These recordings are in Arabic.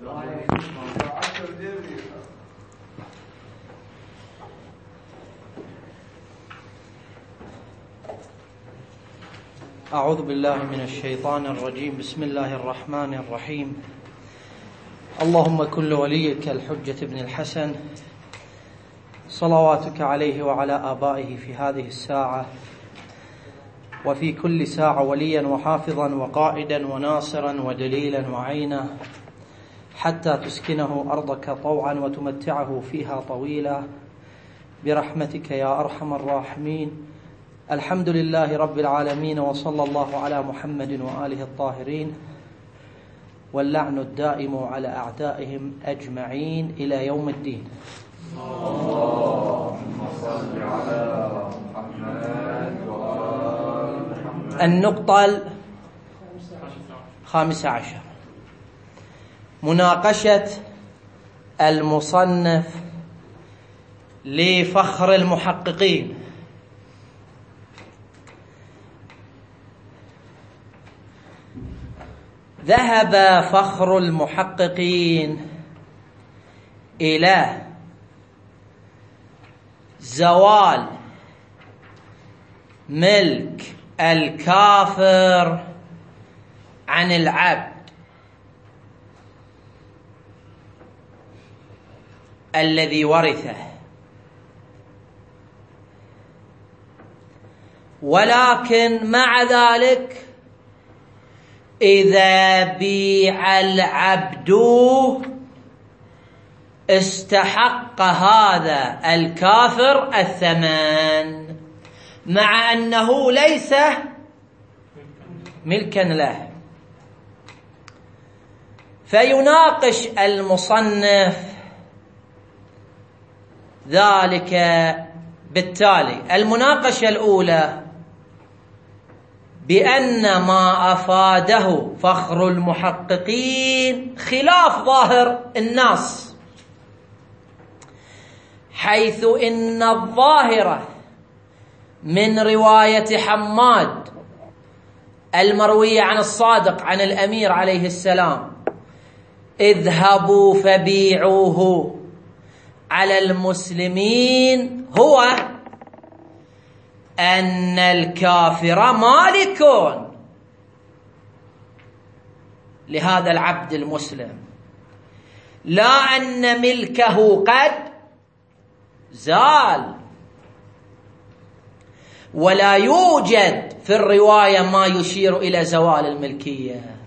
أعوذ بالله من الشيطان الرجيم. بسم الله الرحمن الرحيم. اللهم كن لوليك الحجة بن الحسن صلواتك عليه وعلى آبائه في هذه الساعة وفي كل ساعة وليا وحافظا وقائدا وناصرا ودليلا وعينا حتى تسكنه أرضك طوعا وتمتعه فيها طويلا برحمتك يا أرحم الراحمين. الحمد لله رب العالمين، وصلى الله على محمد وآله الطاهرين، واللعن الدائم على أعدائهم أجمعين إلى يوم الدين. اللهم صل على محمد وآل محمد. النقطة 15، مناقشة المصنف لفخر المحققين. ذهب فخر المحققين إلى زوال ملك الكافر عن العبد الذي ورثه، ولكن مع ذلك إذا بيع العبد استحق هذا الكافر الثمن، مع أنه ليس ملكا له. فيناقش المصنف ذلك بالتالي. المناقشة الأولى بأن ما أفاده فخر المحققين خلاف ظاهر النص، حيث إن الظاهرة من رواية حماد المروية عن الصادق عن الأمير عليه السلام: اذهبوا فبيعوه على المسلمين، هو أن الكافر مالك لهذا العبد المسلم، لا أن ملكه قد زال. ولا يوجد في الرواية ما يشير إلى زوال الملكية.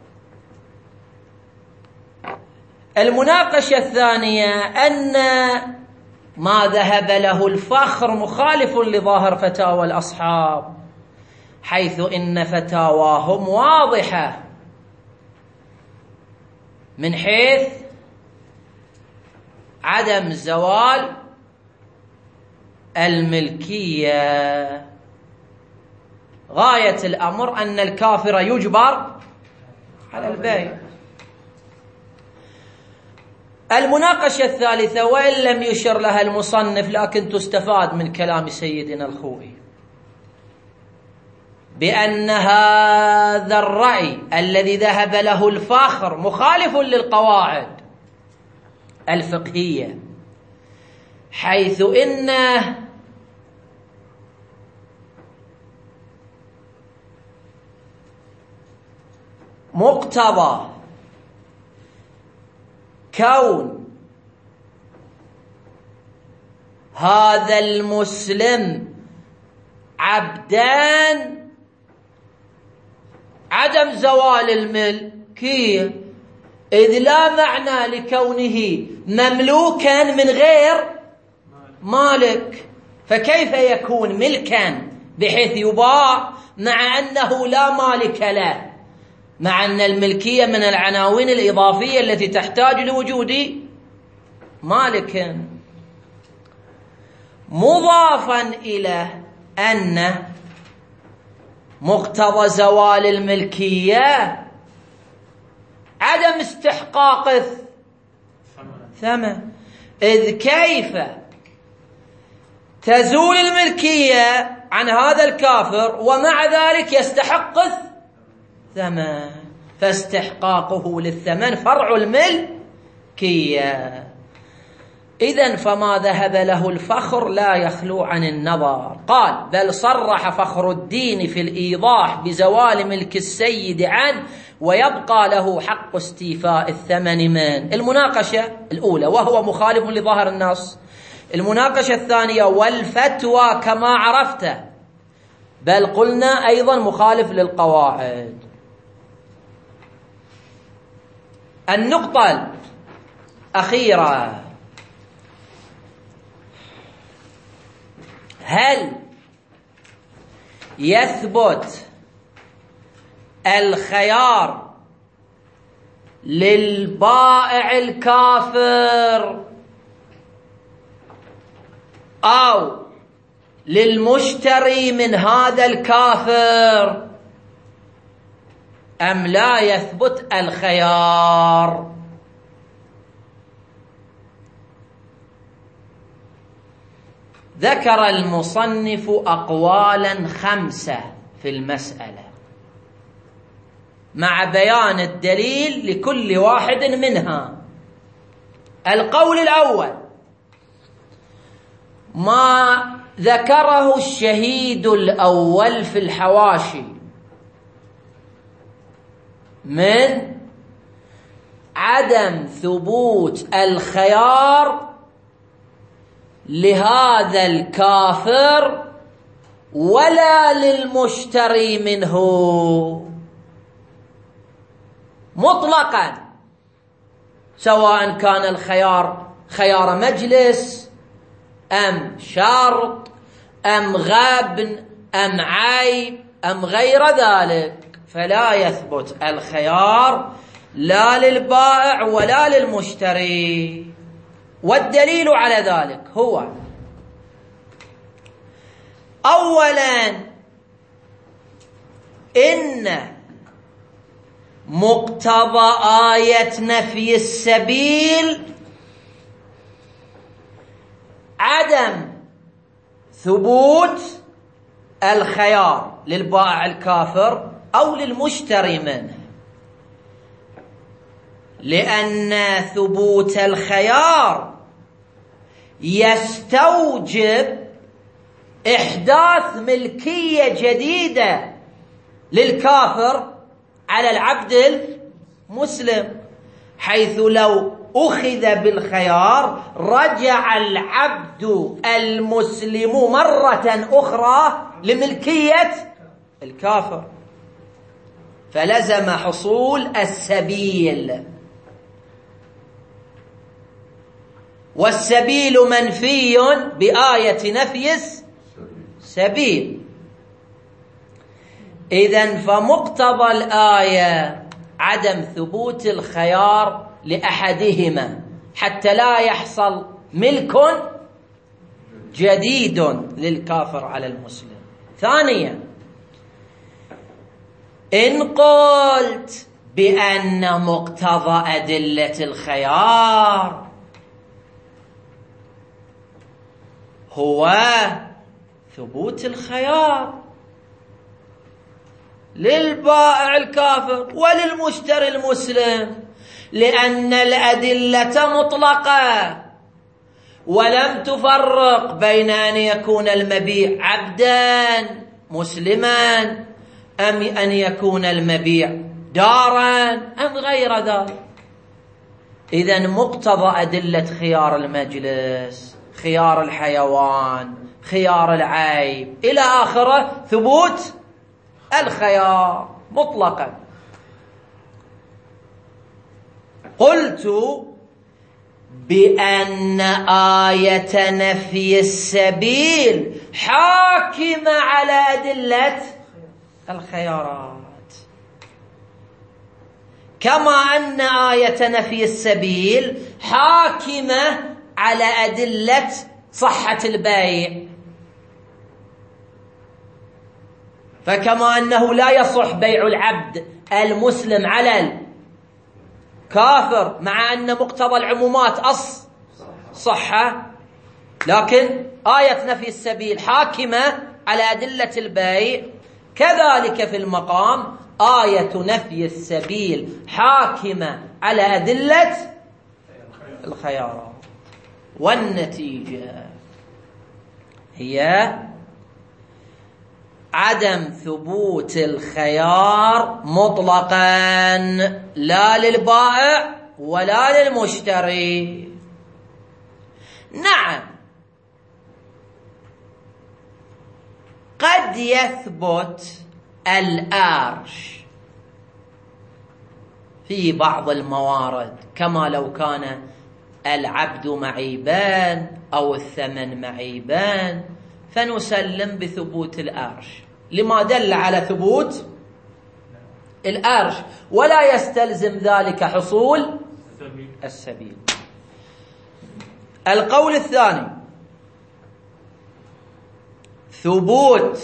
المناقشة الثانية أن ما ذهب له الفخر مخالف لظاهر فتاوى الأصحاب، حيث إن فتاواهم واضحة من حيث عدم زوال الملكية. غاية الأمر أن الكافر يجبر على البيع. المناقشة الثالثة، وإن لم يشر لها المصنف لكن تستفاد من كلام سيدنا الخوئي، بأن هذا الرأي الذي ذهب له الفخر مخالف للقواعد الفقهية، حيث إن مقتضى كون هذا المسلم عبدان عدم زوال الملكية، إذ لا معنى لكونه مملوكا من غير مالك، فكيف يكون ملكا بحيث يباع مع أنه لا مالك له، مع أن الملكية من العناوين الإضافية التي تحتاج لوجود مالك. مضافا إلى أن مقتضى زوال الملكية عدم استحقاق الثمن، إذ كيف تزول الملكية عن هذا الكافر ومع ذلك يستحق الثمن؟ فاستحقاقه للثمن فرع الملكية. إذن فما ذهب له الفخر لا يخلو عن النظر. قال: بل صرح فخر الدين في الإيضاح بزوال ملك السيد عنه ويبقى له حق استيفاء الثمن من المناقشة الأولى، وهو مخالف لظاهر النص. المناقشة الثانية والفتوى كما عرفت، بل قلنا أيضا مخالف للقواعد. النقطة الأخيرة: هل يثبت الخيار للبائع الكافر أو للمشتري من هذا الكافر أم لا يثبت الخيار؟ ذكر المصنف أقوالا 5 في المسألة مع بيان الدليل لكل واحد منها. القول الأول ما ذكره الشهيد الأول في الحواشي من عدم ثبوت الخيار لهذا الكافر ولا للمشتري منه مطلقا، سواء كان الخيار خيار مجلس أم شرط أم غبن أم عيب أم غير ذلك، فلا يثبت الخيار لا للبائع ولا للمشتري. والدليل على ذلك هو: أولا إن مقتضى آية نفي السبيل عدم ثبوت الخيار للبائع الكافر أو للمشتري منه، لأن ثبوت الخيار يستوجب إحداث ملكية جديدة للكافر على العبد المسلم، حيث لو أخذ بالخيار رجع العبد المسلم مرة أخرى لملكية الكافر، فلزم حصول السبيل، والسبيل منفي بآية نفي السبيل. إذن فمقتضى الآية عدم ثبوت الخيار لأحدهما حتى لا يحصل ملك جديد للكافر على المسلم. ثانيا، إن قلت بأن مقتضى أدلة الخيار هو ثبوت الخيار للبائع الكافر وللمشتري المسلم، لأن الأدلة مطلقة ولم تفرق بين أن يكون المبيع عبدا مسلما أم أن يكون المبيع دارا أم غير ذلك. إذن مقتضى أدلة خيار المجلس، خيار الحيوان، خيار العيب إلى آخره ثبوت الخيار مطلقا. قلت بأن آية نفي السبيل حاكمة على أدلة الخيارات، كما أن آية نفي السبيل حاكمة على أدلة صحة البيع، فكما أنه لا يصح بيع العبد المسلم على الكافر مع أن مقتضى العمومات صحة، لكن آية نفي السبيل حاكمة على أدلة البيع، كذلك في المقام آية نفي السبيل حاكمة على أدلة الخيارات، والنتيجة هي عدم ثبوت الخيار مطلقا، لا للبائع ولا للمشتري. نعم، قد يثبت الأرش في بعض الموارد، كما لو كان العبد معيبان أو الثمن معيبان، فنسلم بثبوت الأرش لما دل على ثبوت الأرش، ولا يستلزم ذلك حصول السبيل. القول الثاني ثبوت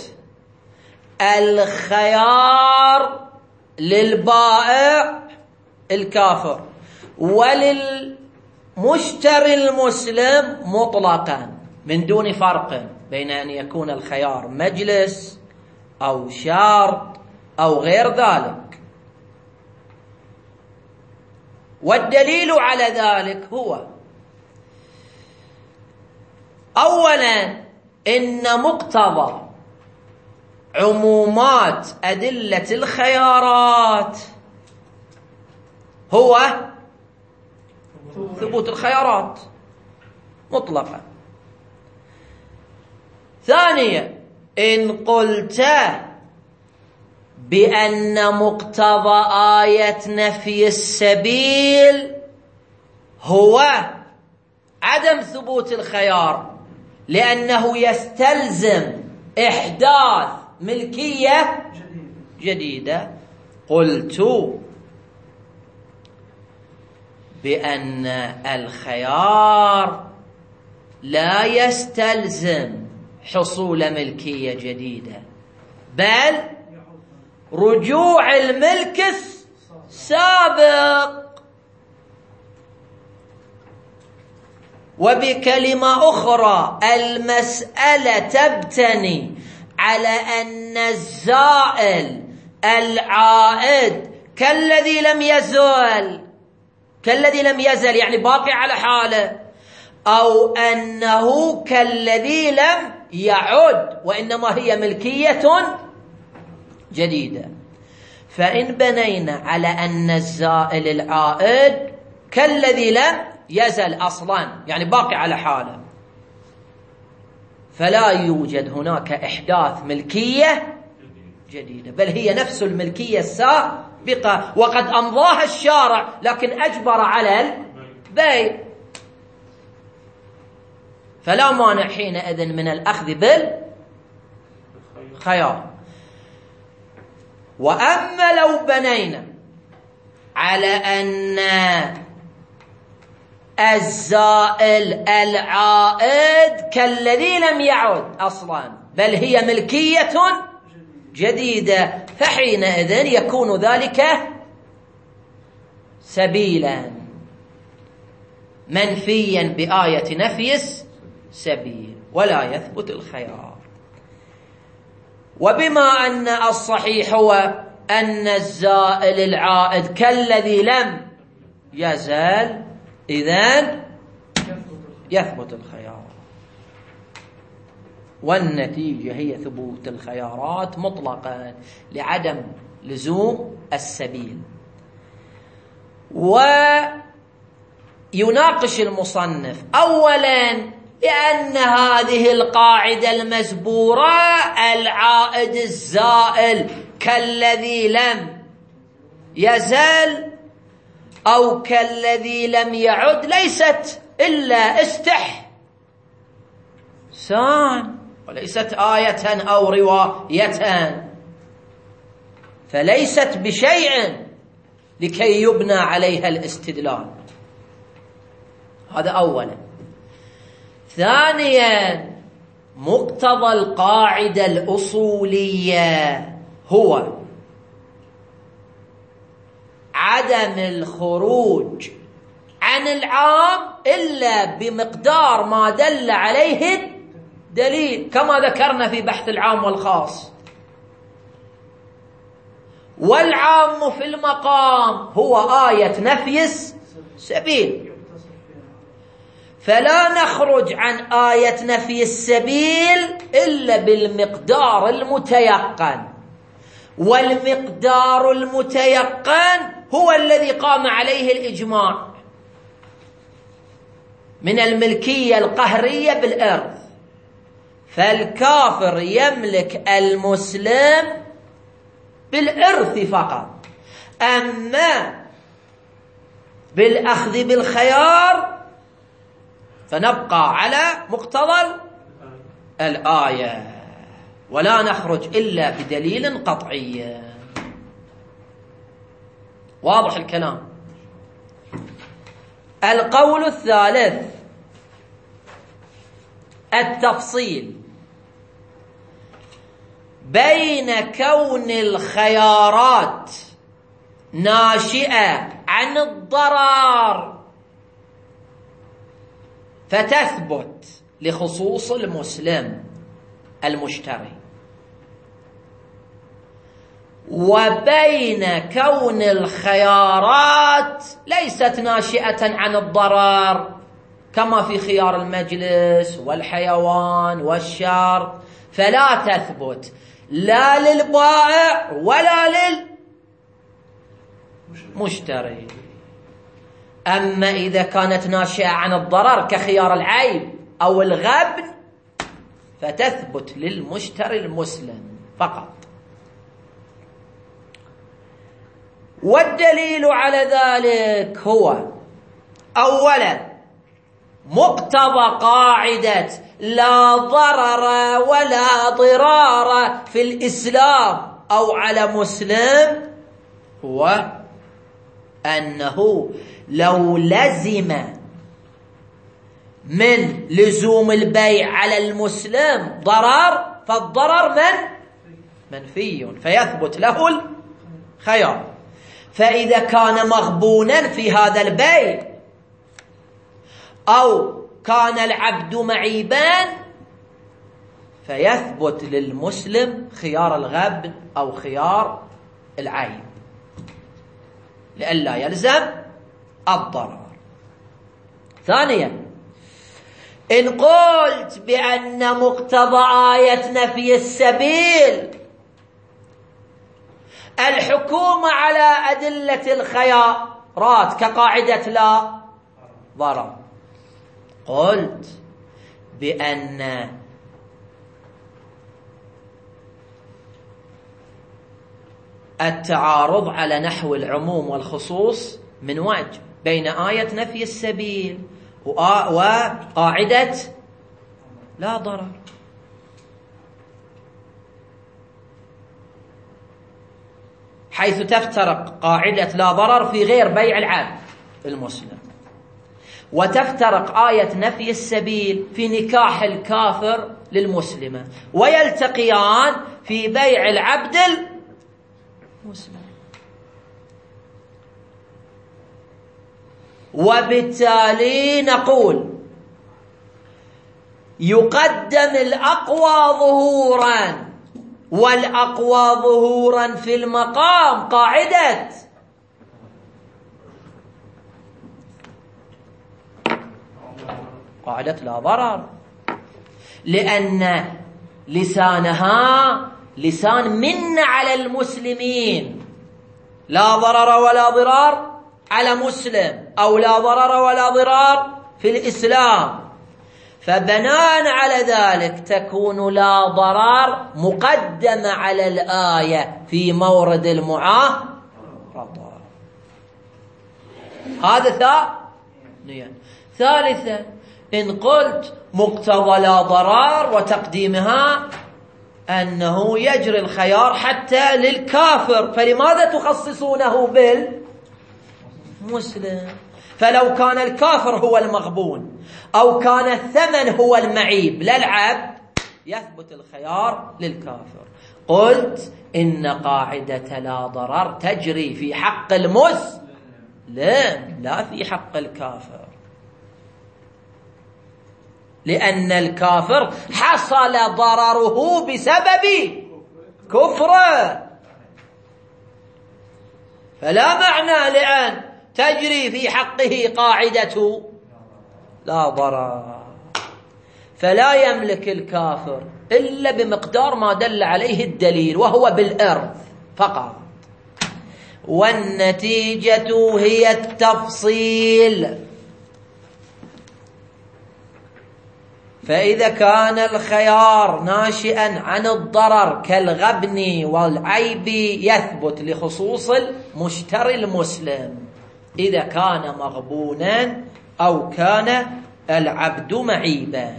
الخيار للبائع الكافر وللمشتري المسلم مطلقا، من دون فرق بين أن يكون الخيار مجلس أو شرط أو غير ذلك. والدليل على ذلك هو أولا إن مقتضى عمومات أدلة الخيارات هو ثبوت الخيارات مطلقا. ثانيا، إن قلت بأن مقتضى آية نفي السبيل هو عدم ثبوت الخيار لأنه يستلزم إحداث ملكية جديدة، قلت بأن الخيار لا يستلزم حصول ملكية جديدة، بل رجوع الملك السابق. وبكلمة أخرى، المسألة تبتني على أن الزائل العائد كالذي لم يزل يعني باقي على حاله، أو أنه كالذي لم يعد وإنما هي ملكية جديدة. فإن بنينا على أن الزائل العائد كالذي لم يزل أصلا يعني باقي على حاله، فلا يوجد هناك إحداث ملكية جديدة، بل هي نفس الملكية السابقة وقد أمضاها الشارع لكن أجبر على البيع، فلا مانع حينئذ من الأخذ بالخيار. وأما لو بنينا على أن الزائل العائد كالذي لم يعد أصلا بل هي ملكية جديدة، فحينئذ يكون ذلك سبيلا منفيا بآية نفي السبيل ولا يثبت الخيار. وبما أن الصحيح هو أن الزائل العائد كالذي لم يزال، إذن يثبت الخيار، والنتيجة هي ثبوت الخيارات مطلقا لعدم لزوم السبيل. ويناقش المصنف أولا لأن هذه القاعدة المزبورة العائد الزائل كالذي لم يزل أو كالذي لم يعد ليست إلا استحسان وليست آية أو رواية، فليست بشيء لكي يبنى عليها الاستدلال. هذا أولا. ثانيا، مقتضى القاعدة الأصولية هو عدم الخروج عن العام إلا بمقدار ما دل عليه الدليل، كما ذكرنا في بحث العام والخاص. والعام في المقام هو آية نفي السبيل، فلا نخرج عن آية نفي السبيل إلا بالمقدار المتيقن، والمقدار المتيقن هو الذي قام عليه الإجماع من الملكية القهرية بالإرث. فالكافر يملك المسلم بالإرث فقط، أما بالأخذ بالخيار فنبقى على مقتضى الآية ولا نخرج إلا بدليل قطعي. واضح الكلام؟ القول الثالث التفصيل بين كون الخيارات ناشئة عن الضرر فتثبت لخصوص المسلم المشتري، وبين كون الخيارات ليست ناشئة عن الضرر كما في خيار المجلس والحيوان والشرط، فلا تثبت لا للبائع ولا للمشتري. أما إذا كانت ناشئة عن الضرر كخيار العيب أو الغبن فتثبت للمشتري المسلم فقط. والدليل على ذلك هو أولا مقتضى قاعدة لا ضرر ولا ضرار في الإسلام أو على مسلم، هو أنه لو لزم من لزوم البيع على المسلم ضرر فالضرر منفي فيثبت له الخيار. فإذا كان مغبونا في هذا البيع أو كان العبد معيبا فيثبت للمسلم خيار الغبن أو خيار العيب لئلا يلزم الضرر. ثانيا إن قلت بأن مقتضى آية نفي السبيل الحكومة على أدلة الخيارات كقاعدة لا ضرر، قلت بأن التعارض على نحو العموم والخصوص من وجه بين آية نفي السبيل وقاعدة لا ضرر. حيث تفترق قاعدة لا ضرر في غير بيع العبد المسلم، وتفترق آية نفي السبيل في نكاح الكافر للمسلمة، ويلتقيان في بيع العبد المسلم. وبالتالي نقول يقدم الأقوى ظهورا، والأقوى ظهورا في المقام قاعدة لا ضرر، لأن لسانها لسان من على المسلمين، لا ضرر ولا ضرار على مسلم أو لا ضرر ولا ضرار في الإسلام، فبناء على ذلك تكون لا ضرر مقدمة على الآية في مورد المعاهدة. هذا ثانيا. ثالثا إن قلت مقتضى لا ضرر وتقديمها أنه يجري الخيار حتى للكافر، فلماذا تخصصونه بالمسلم؟ فلو كان الكافر هو المغبون أو كان الثمن هو المعيب للعبد يثبت الخيار للكافر. قلت إن قاعدة لا ضرر تجري في حق المسلم لا في حق الكافر، لأن الكافر حصل ضرره بسبب كفره، فلا معنى لأن تجري في حقه قاعدة لا ضرر. فلا يملك الكافر إلا بمقدار ما دل عليه الدليل، وهو بالإرث فقط. والنتيجة هي التفصيل. فإذا كان الخيار ناشئا عن الضرر كالغبن والعيب يثبت لخصوص المشتري المسلم إذا كان مغبونا أو كان العبد معيبا.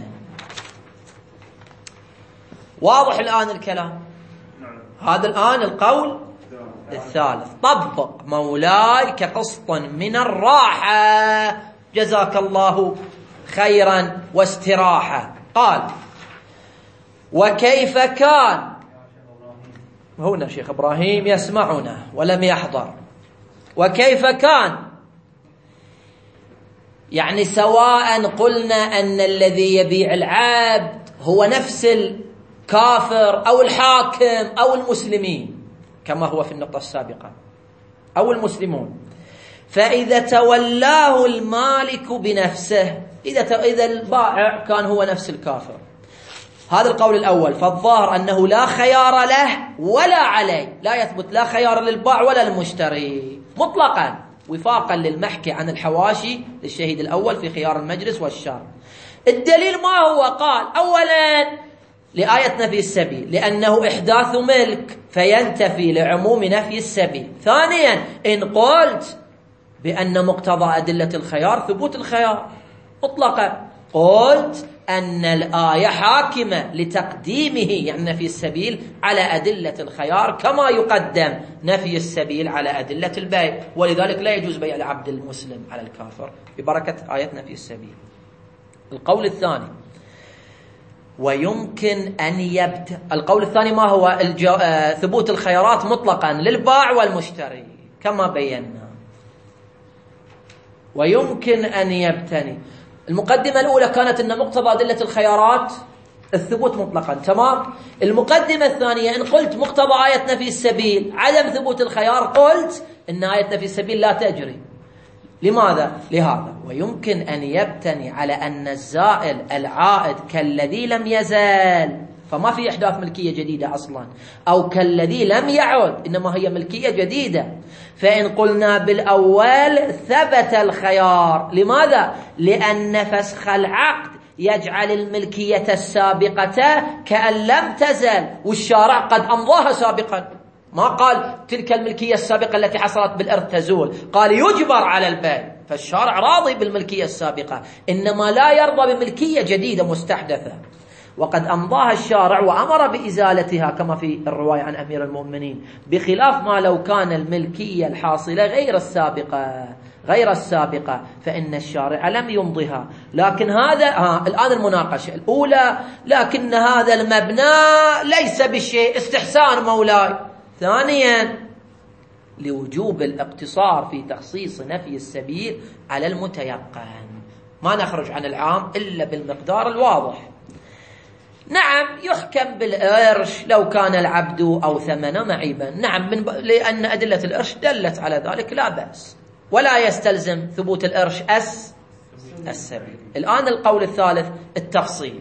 واضح الآن الكلام؟ هذا الآن القول الثالث. طبق مولاي كقسط من الراحة، جزاك الله خيرا واستراحة. قال: وكيف كان، هنا شيخ إبراهيم يسمعنا ولم يحضر. وكيف كان، يعني سواء قلنا أن الذي يبيع العبد هو نفس الكافر أو الحاكم أو المسلمين كما هو في النقطة السابقة أو المسلمون، فإذا تولاه المالك بنفسه، إذا البائع كان هو نفس الكافر، هذا القول الأول، فالظاهر أنه لا خيار له ولا عليه، لا يثبت لا خيار للبائع ولا المشتري مطلقا، وفاقا للمحكي عن الحواشي للشهيد الأول في خيار المجلس والشر. الدليل ما هو؟ قال: أولا لآية نفي السبيل، لأنه إحداث ملك فينتفي لعموم نفي السبيل. ثانيا إن قلت بأن مقتضى أدلة الخيار ثبوت الخيار مطلقا، قلت أن الآية حاكمة لتقديمه يعني نفي السبيل على أدلة الخيار كما يقدم نفي السبيل على أدلة البيع، ولذلك لا يجوز بيع العبد المسلم على الكافر ببركة آية نفي السبيل. القول الثاني: ويمكن أن القول الثاني ما هو؟ ثبوت الخيارات مطلقا للبائع والمشتري كما بينا. ويمكن أن يبتني، المقدمة الأولى كانت أن مقتضى أدلة الخيارات الثبوت مطلقا، تمام. المقدمة الثانية إن قلت مقتضى آية نفي السبيل عدم ثبوت الخيار، قلت إن آية نفي السبيل لا تجري. لماذا؟ لهذا: ويمكن أن يبتني على أن الزائل العائد كالذي لم يزال، فما في إحداث ملكية جديدة أصلا، أو كالذي لم يعد، إنما هي ملكية جديدة. فإن قلنا بالأول ثبت الخيار. لماذا؟ لأن فسخ العقد يجعل الملكية السابقة كأن لم تزل، والشارع قد أمضاها سابقا، ما قال تلك الملكية السابقة التي حصلت بالإرث تزول، قال يجبر على البيع. فالشارع راضي بالملكية السابقة، إنما لا يرضى بملكية جديدة مستحدثة، وقد أمضاها الشارع وأمر بإزالتها كما في الرواية عن أمير المؤمنين، بخلاف ما لو كان الملكية الحاصلة غير السابقة فإن الشارع لم يمضها. لكن هذا الآن المناقشة الأولى، لكن هذا المبنى ليس بالشيء، استحسان مولاي. ثانيا لوجوب الاقتصار في تخصيص نفي السبيل على المتيقن، ما نخرج عن العام إلا بالمقدار الواضح. نعم يحكم بالإرش لو كان العبد أو ثمنه معيبا، نعم لأن أدلة الإرش دلت على ذلك لا بأس، ولا يستلزم ثبوت الإرش السبيل. الآن القول الثالث التفصيل.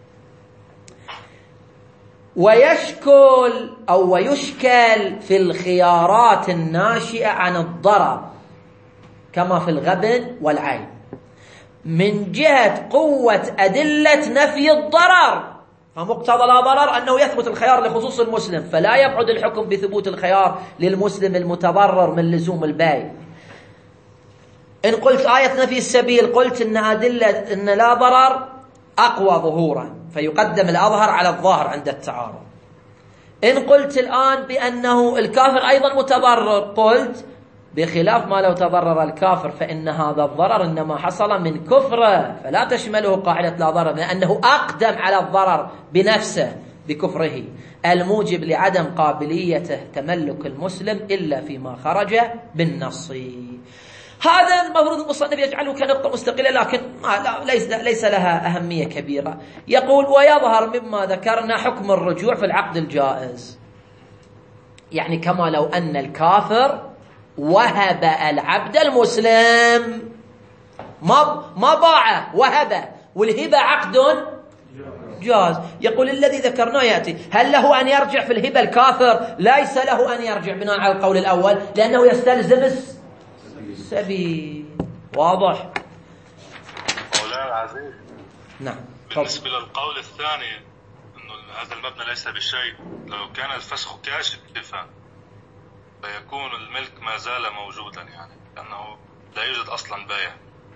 ويشكل في الخيارات الناشئة عن الضرر كما في الغبن والعيب من جهة قوة أدلة نفي الضرر، فمقتضى لا ضرر أنه يثبت الخيار لخصوص المسلم، فلا يبعد الحكم بثبوت الخيار للمسلم المتضرر من لزوم البيع. إن قلت آية نفي السبيل، قلت إن أدلة إن لا ضرر أقوى ظهورا فيقدم الأظهر على الظاهر عند التعارض. إن قلت الآن بأنه الكافر أيضا متضرر، قلت بخلاف ما لو تضرر الكافر فإن هذا الضرر إنما حصل من كفره، فلا تشمله قاعدة لا ضرر، لأنه أقدم على الضرر بنفسه بكفره، الموجب لعدم قابليته تملك المسلم إلا فيما خرج بالنص. هذا المفروض المصنف يجعله كنقطة مستقلة، لكن ليس لها أهمية كبيرة. يقول: ويظهر مما ذكرنا حكم الرجوع في العقد الجائز، يعني كما لو أن الكافر وهب العبد المسلم، ما باعه، وهب، والهبة عقد جاز. يقول الذي ذكرناه يأتي، هل له أن يرجع في الهبة الكافر؟ ليس له أن يرجع بناء على القول الأول، لأنه يستلزم السبيل. واضح؟ مولانا العزيز، نعم. بالنسبة للقول الثاني أنه هذا المبنى ليس بشيء، لو كان الفسخ كاشفا فيكون الملك ما زال موجودا، يعني لأنه لا يوجد أصلا بيع.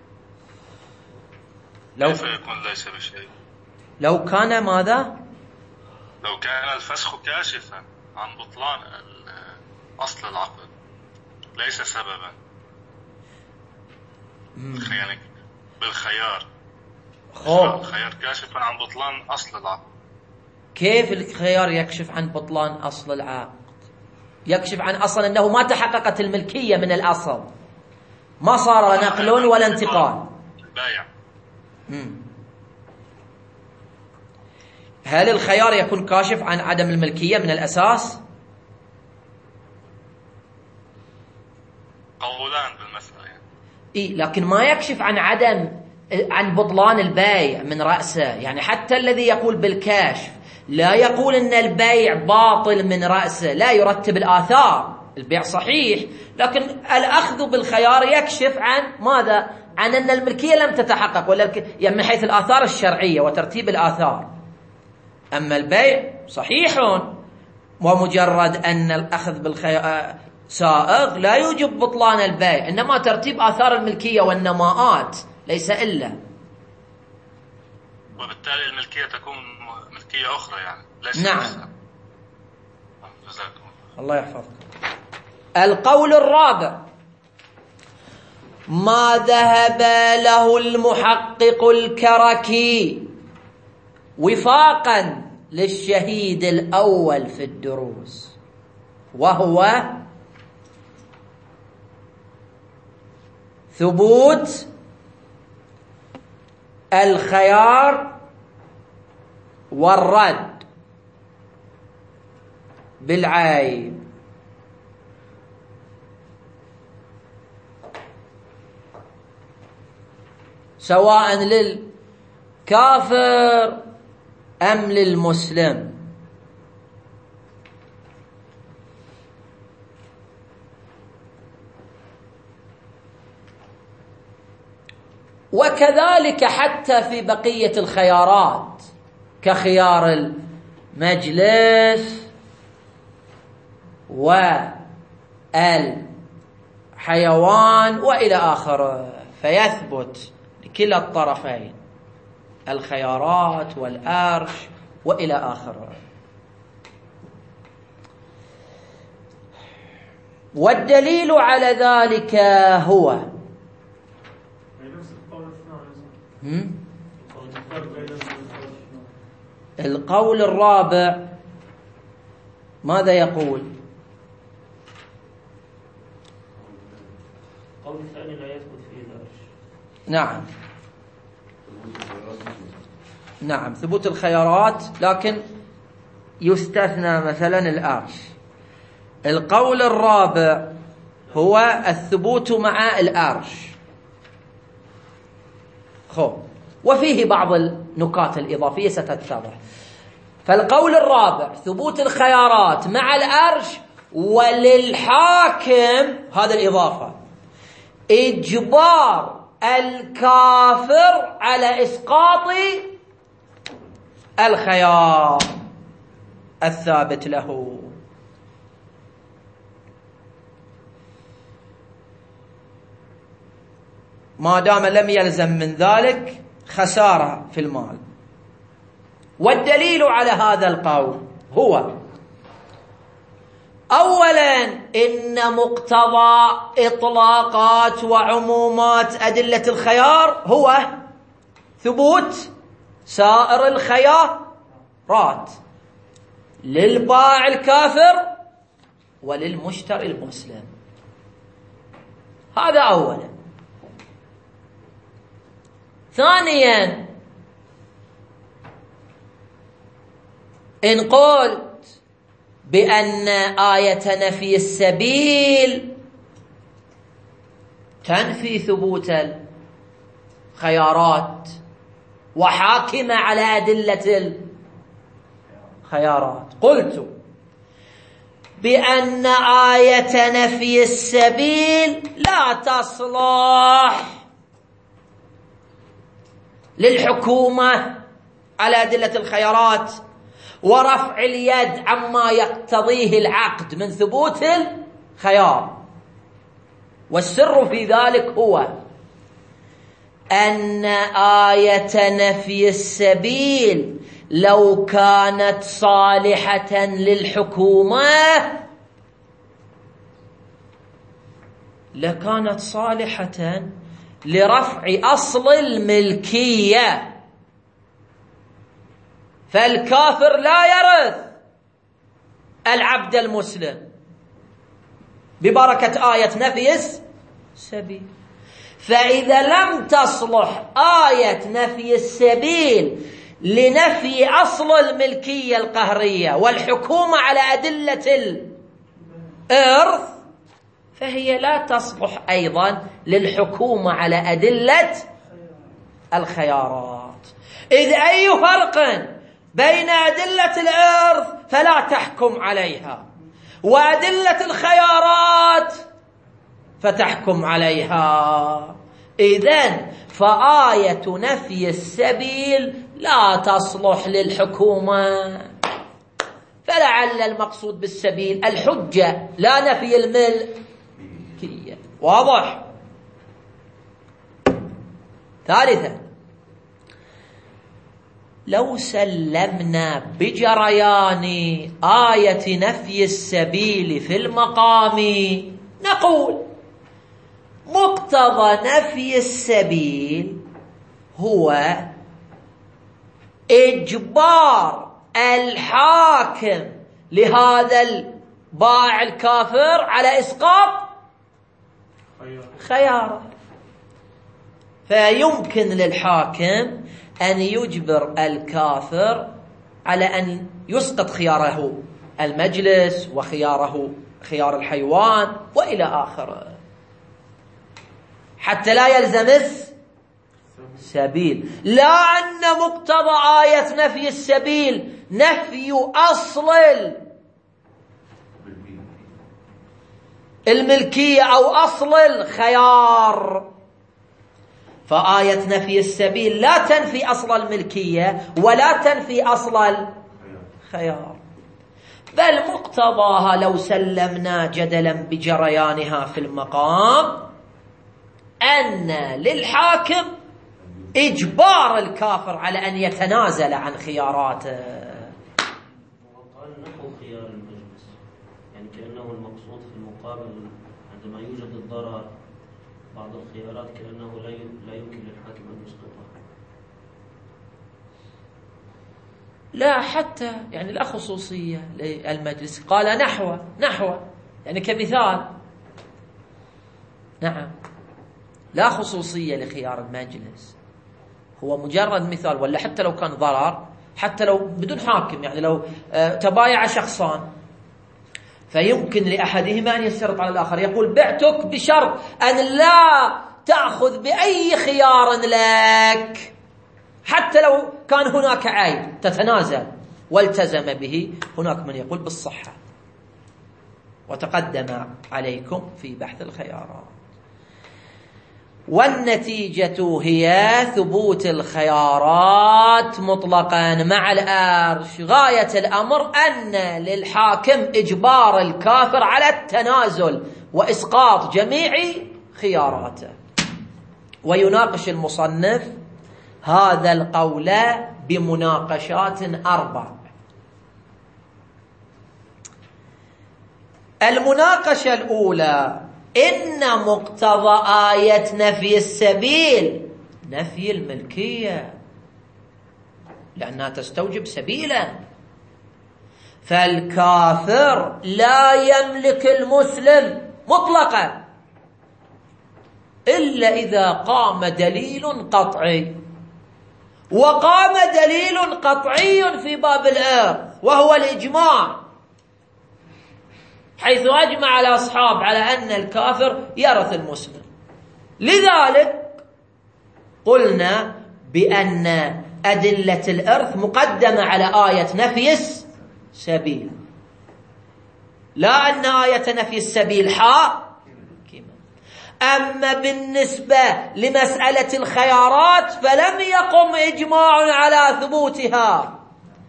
كيف يكون ليس بشيء؟ لو كان ماذا؟ لو كان الفسخ كاشفا عن بطلان أصل العقد ليس سببا، يعني بالخيار. الخيار كاشفا عن بطلان أصل العقد. كيف الخيار يكشف عن بطلان أصل العقد؟ يكشف عن أصل أنه ما تحققت الملكية من الأصل، ما صار نقل ولا انتقال. البايع. هل الخيار يكون كاشف عن عدم الملكية من الأساس؟ قولان بالمسألة يعني. إيه، لكن ما يكشف عن بطلان البيع من رأسه. يعني حتى الذي يقول بالكشف لا يقول إن البيع باطل من رأسه، لا يرتب الآثار. البيع صحيح، لكن الأخذ بالخيار يكشف عن ماذا؟ عن أن الملكية لم تتحقق، ولا يعني من حيث الآثار الشرعية وترتيب الآثار. أما البيع صحيح، ومجرد أن الأخذ بالخيار سائغ لا يوجب بطلان البيع، إنما ترتيب آثار الملكية والنماءات ليس إلا. وبالتالي الملكية تكون ملكية أخرى، يعني ليس. نعم. الله يحفظك. القول الرابع ما ذهب له المحقق الكركي وفاقا للشهيد الأول في الدروس، وهو ثبوت الخيار والرد بالعيب. سواء للكافر أم للمسلم. وكذلك حتى في بقية الخيارات كخيار المجلس والحيوان وإلى آخره، فيثبت لكلا الطرفين الخيارات والأرش وإلى آخره. والدليل على ذلك هو القول الرابع. ماذا يقول؟ القول الثاني لا يثبت فيه الأرش. نعم، ثبوت الخيارات، لكن يستثنى مثلا الأرش. القول الرابع هو الثبوت مع الأرش. وفيه بعض النكات الإضافية ستتضح. فالقول الرابع ثبوت الخيارات مع الأرش، وللحاكم هذا الإضافة إجبار الكافر على إسقاط الخيار الثابت له. ما دام لم يلزم من ذلك خسارة في المال. والدليل على هذا القول هو أولا إن مقتضى إطلاقات وعمومات أدلة الخيار هو ثبوت سائر الخيارات للبائع الكافر وللمشتري المسلم. هذا أولا. ثانيا إن قلت بأن آية نفي السبيل تنفي ثبوت الخيارات وحاكمة على أدلة الخيارات. قلت بأن آية نفي السبيل لا تصلح للحكومة على أدلة الخيارات ورفع اليد عما يقتضيه العقد من ثبوت الخيار. والسر في ذلك هو أن آية نفي السبيل لو كانت صالحة للحكومة لكانت صالحة لرفع أصل الملكية، فالكافر لا يرث العبد المسلم ببركة آية نفي السبيل. فإذا لم تصلح آية نفي السبيل لنفي أصل الملكية القهرية والحكومة على أدلة الإرث فهي لا تصلح أيضا للحكومة على أدلة الخيارات. إذ أي فرق بين أدلة الإرث فلا تحكم عليها وأدلة الخيارات فتحكم عليها. إذن فآية نفي السبيل لا تصلح للحكومة، فلعل المقصود بالسبيل الحجة لا نفي الملكية. واضح؟ ثالثا، لو سلمنا بجريان آية نفي السبيل في المقام نقول مقتضى نفي السبيل هو إجبار الحاكم لهذا البائع الكافر على إسقاط خياره. فيمكن للحاكم أن يجبر الكافر على أن يسقط خياره المجلس وخياره خيار الحيوان وإلى آخره حتى لا يلزم السبيل. لا أن مقتضى آية نفي السبيل نفي أصل الملكية أو أصل الخيار. فآية نفي السبيل لا تنفي أصل الملكية ولا تنفي أصل الخيار، بل مقتضاها لو سلمنا جدلا بجريانها في المقام أن للحاكم إجبار الكافر على أن يتنازل عن خياراته. وقال نحو خيار المجلس، يعني كأنه المقصود في المقابل عندما يوجد الضرر بعض الخيارات كأنه لا يمكن للحاكم أن يسقطها. لا، حتى يعني لا خصوصية للمجلس. قال نحو يعني كمثال. نعم، لا خصوصية لخيار المجلس، هو مجرد مثال. ولا حتى لو كان ضرر، حتى لو بدون حاكم، يعني لو تبايع شخصان فيمكن لأحدهما أن يشترط على الآخر، يقول بعتك بشرط أن لا تأخذ بأي خيار لك، حتى لو كان هناك عيب تتنازل، والتزم به. هناك من يقول بالصحة، وتقدم عليكم في بحث الخيارات. والنتيجة هي ثبوت الخيارات مطلقا مع الأرش. غاية الأمر أن للحاكم إجبار الكافر على التنازل وإسقاط جميع خياراته. ويناقش المصنف هذا القول بمناقشات 4. المناقشة الأولى: إن مقتضى آية نفي السبيل نفي الملكية، لأنها تستوجب سبيلا، فالكافر لا يملك المسلم مطلقا إلا إذا قام دليل قطعي. وقام دليل قطعي في باب الإرث وهو الإجماع، حيث أجمع الأصحاب على أن الكافر يرث المسلم. لذلك قلنا بأن أدلة الإرث مقدمة على آية نفي السبيل، لا أن آية نفي السبيل حاكمة. أما بالنسبة لمسألة الخيارات فلم يقم إجماع على ثبوتها،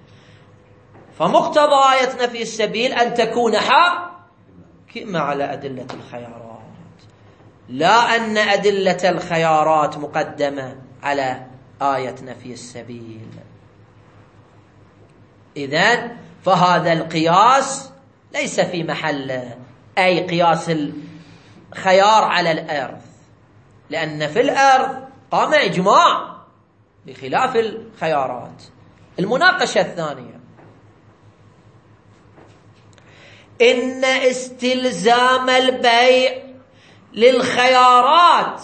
فمقتضى آية نفي السبيل أن تكون حاكمة على أدلة الخيارات، لا أن أدلة الخيارات مقدمة على آية نفي السبيل. إذن فهذا القياس ليس في محله، أي قياس الخيار على الإرث، لأن في الإرث قام إجماع بخلاف الخيارات. المناقشة الثانية: إن استلزام البيع للخيارات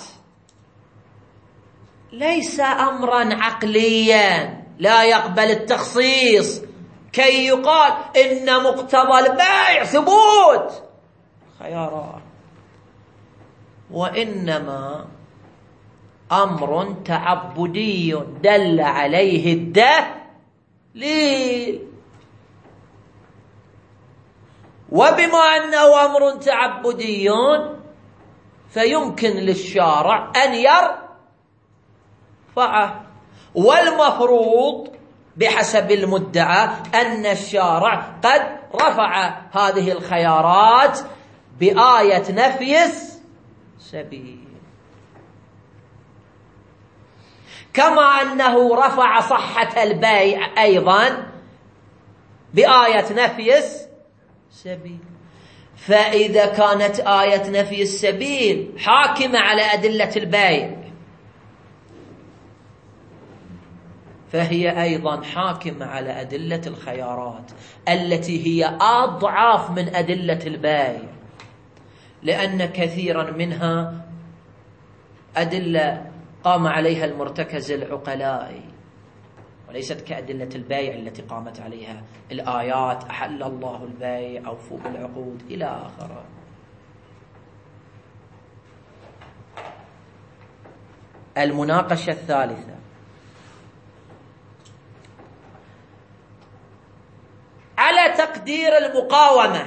ليس أمرا عقليا لا يقبل التخصيص كي يقال إن مقتضى البيع ثبوت خيارات، وإنما أمر تعبدي دل عليه الدليل. وبما أنه أمر تعبدي فيمكن للشارع أن يرفعه، والمفروض بحسب المدعى أن الشارع قد رفع هذه الخيارات بآية نفي السبيل، كما أنه رفع صحة البيع أيضا بآية نفي السبيل. فإذا كانت آية نفي السبيل حاكمة على أدلة البيع فهي أيضا حاكمة على أدلة الخيارات التي هي أضعف من أدلة البيع، لأن كثيرا منها أدلة قام عليها المرتكز العقلاء، وليست كأدلة البيع التي قامت عليها الآيات: أحل الله البيع، أوفوا بالعقود، إلى آخره. المناقشة الثالثة: على تقدير المقاومة،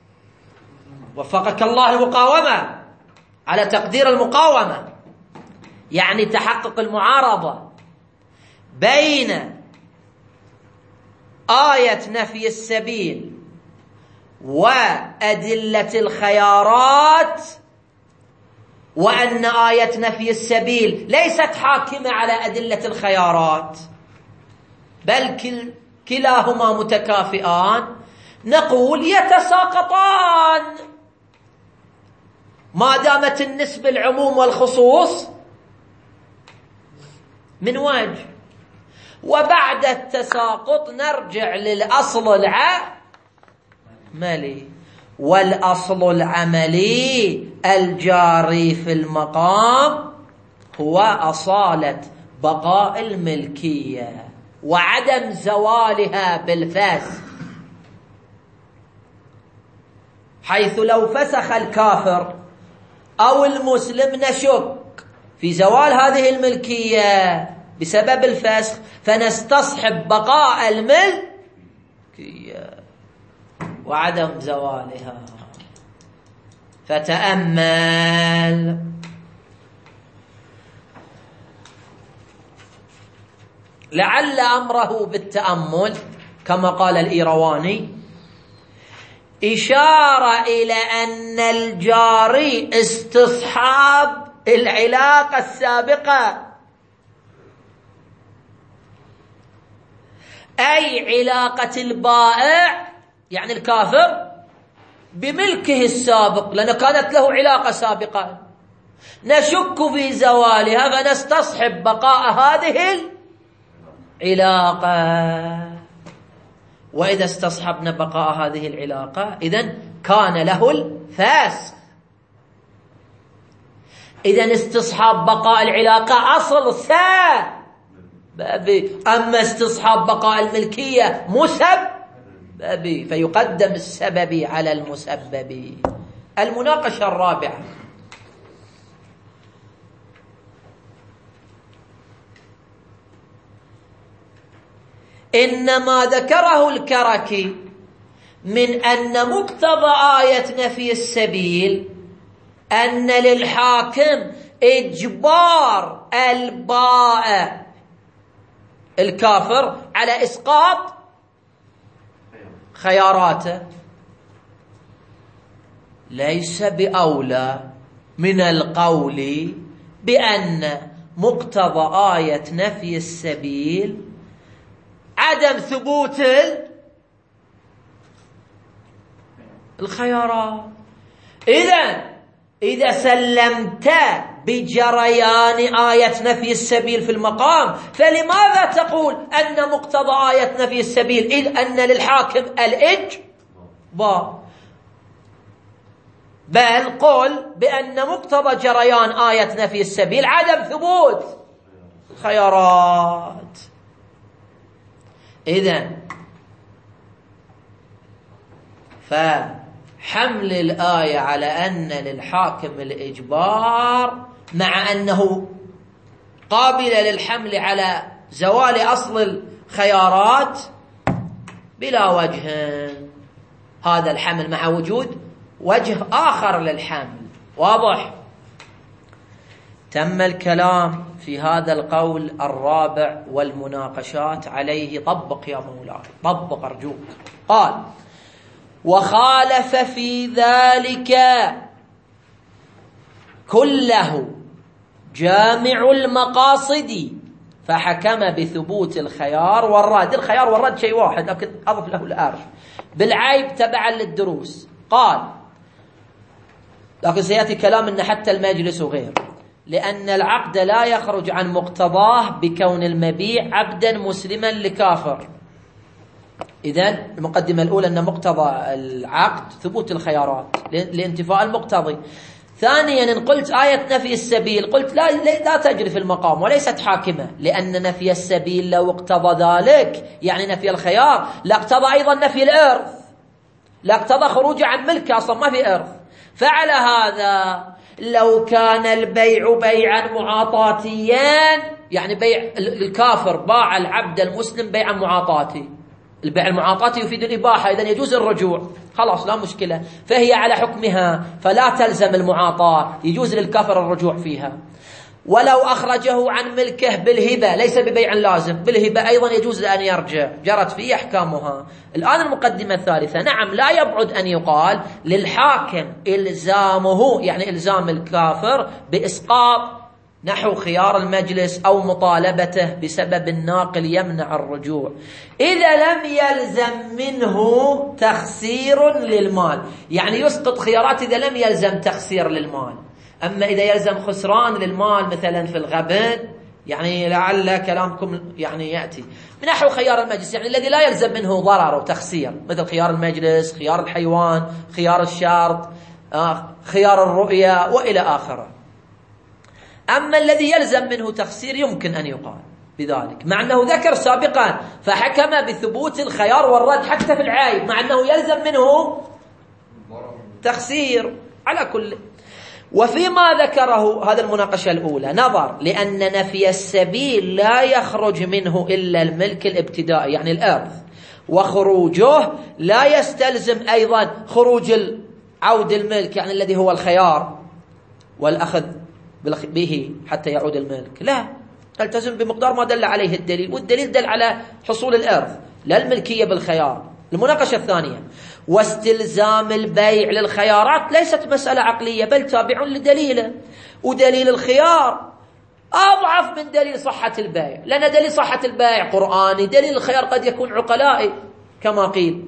وفقك الله، المقاومة على تقدير المقاومة يعني تحقق المعارضة بين آية نفي السبيل وأدلة الخيارات، وأن آية نفي السبيل ليست حاكمة على أدلة الخيارات بل كلاهما متكافئان. نقول يتساقطان ما دامت النسبة العموم والخصوص من وجه، وبعد التساقط نرجع للأصل العملي، والأصل العملي الجاري في المقام هو أصالة بقاء الملكية وعدم زوالها بالفسخ، حيث لو فسخ الكافر أو المسلم نشك في زوال هذه الملكية بسبب الفسخ، فنستصحب بقاء الملكية وعدم زوالها. فتأمل: لعل أمره بالتأمل كما قال الإيرواني إشارة إلى أن الجاري استصحاب العلاقة السابقة، أي علاقة البائع يعني الكافر بملكه السابق، لأن كانت له علاقة سابقة، نشك في زوالها فنستصحب بقاء هذه العلاقة. وإذا استصحبنا بقاء هذه العلاقة إذن كان له الفاسخ. إذن استصحاب بقاء العلاقة أصل سببي، أما استصحاب بقاء الملكية مسببي، فيقدم السببي على المسببي. المناقشة الرابعة: إنما ذكره الكركي من أن مقتضى آية نفي السبيل أن للحاكم إجبار الباء الكافر على إسقاط خياراته، ليس بأولى من القول بأن مقتضى آية نفي السبيل عدم ثبوت الخيارات. إذا سلمت بجريان آية نفي السبيل في المقام، فلماذا تقول أن مقتضى آية نفي السبيل إذ أن للحاكم الإجبار؟ بل قل بأن مقتضى جريان آية نفي السبيل عدم ثبوت الخيارات. إذن فحمل الآية على أن للحاكم الإجبار مع أنه قابل للحمل على زوال أصل الخيارات بلا وجه، هذا الحمل مع وجود وجه آخر للحمل. واضح؟ تم الكلام في هذا القول الرابع والمناقشات عليه. طبق يا مولاي، طبق أرجوك. قال: وخالف في ذلك كله جامع المقاصد فحكم بثبوت الخيار والرد. الخيار والرد شيء واحد، لكن أضف له الأرش بالعيب تبعا للدروس. قال، لكن سيأتي كلام أن حتى المجلس وغير، لأن العقد لا يخرج عن مقتضاه بكون المبيع عبدا مسلما لكافر. إذن المقدمة الأولى أن مقتضى العقد ثبوت الخيارات لانتفاء المقتضي. ثانيا، إن قلت آية نفي السبيل قلت لا تجري في المقام وليست حاكمة، لأن نفي السبيل لو اقتضى ذلك يعني نفي الخيار لاقتضى أيضا نفي الإرث، لاقتضى خروج عن ملك، أصلا ما في إرث. فعلى هذا لو كان البيع بيعا معاطاتيا، يعني بيع الكافر باع العبد المسلم بيعا معاطاتي، البيع المعاطاتي يفيد الإباحة، إذن يجوز الرجوع، خلاص لا مشكلة، فهي على حكمها فلا تلزم المعاطاة، يجوز للكافر الرجوع فيها. ولو أخرجه عن ملكه بالهبة، ليس ببيع لازم، بالهبة أيضا يجوز أن يرجع، جرت فيه أحكامها. الآن المقدمة الثالثة، نعم لا يبعد أن يقال للحاكم إلزامه، يعني إلزام الكافر بإسقاط نحو خيار المجلس أو مطالبته بسبب الناقل يمنع الرجوع، إذا لم يلزم منه تخسير للمال، يعني يسقط خيارات إذا لم يلزم تخسير للمال. أما إذا يلزم خسران للمال مثلا في الغبن، يعني لعل كلامكم يعني يأتي من نحو خيار المجلس، يعني الذي لا يلزم منه ضرر وتخسير، مثل خيار المجلس، خيار الحيوان، خيار الشرط، خيار الرؤية وإلى آخره. أما الذي يلزم منه تخسير يمكن أن يقال بذلك، مع أنه ذكر سابقا فحكم بثبوت الخيار والرد حتى في العيب، مع أنه يلزم منه تخسير. على كل، وفيما ذكره هذا المناقشة الأولى نظر، لأن نفي السبيل لا يخرج منه إلا الملك الابتدائي يعني الإرث، وخروجه لا يستلزم أيضا خروج عود الملك يعني الذي هو الخيار والأخذ به حتى يعود الملك، لا، تلتزم بمقدار ما دل عليه الدليل، والدليل دل على حصول الإرث لا الملكية بالخيار. المناقشة الثانية، واستلزام البيع للخيارات ليست مسألة عقلية بل تابع لدليله، ودليل الخيار أضعف من دليل صحة البيع، لأن دليل صحة البيع قرآني، دليل الخيار قد يكون عقلائي كما قيل،